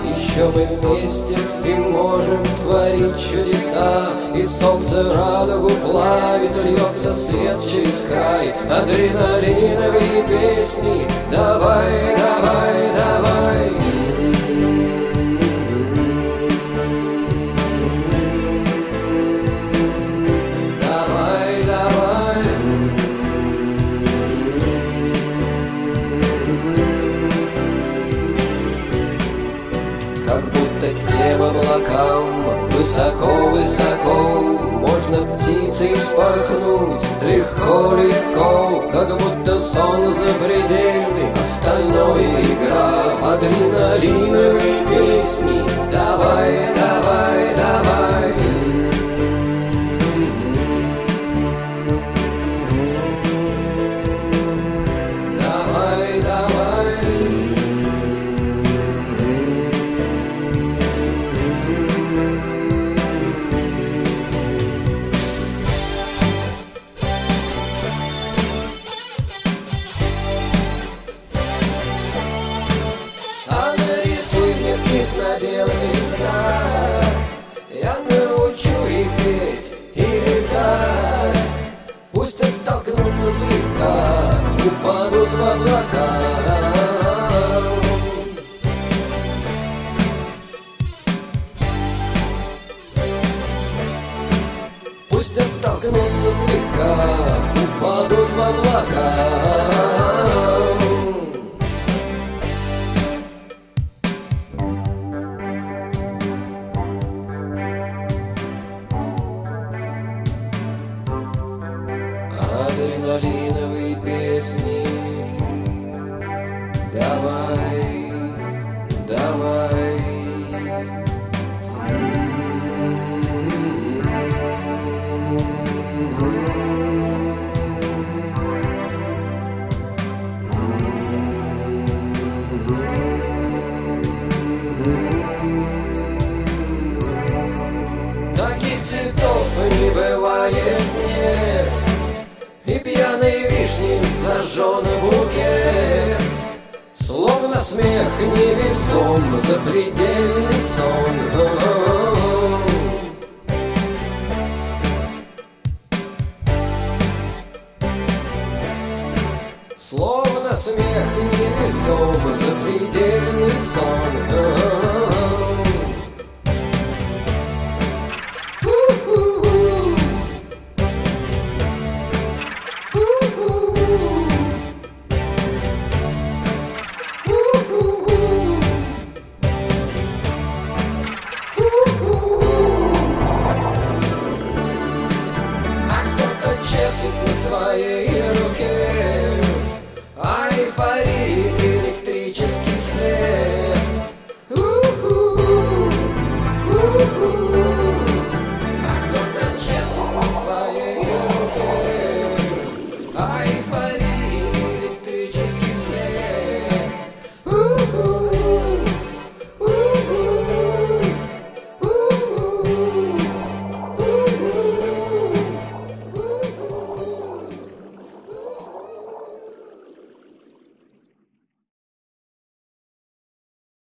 еще мы вместе и можем творить чудеса. И солнце радугу плавит, льется свет через край. Адреналиновые песни, давай, давай, давай. Давай, давай. Как будто к тем облакам высоко-высоко можно птицей вспорхнуть легко-легко. Как будто сон запредельный, остальное игра. Адреналиновые песни, давай, давай, давай. Давай, давай. На белых листах я научу их петь и летать. Пусть оттолкнутся слегка, упадут в облака. Пусть оттолкнутся слегка, упадут в облака. Адреналиновые песни, давай, давай. Таких цветов не бывает, нет. И пьяной вишни зажженный букет, словно смех невесом запредельный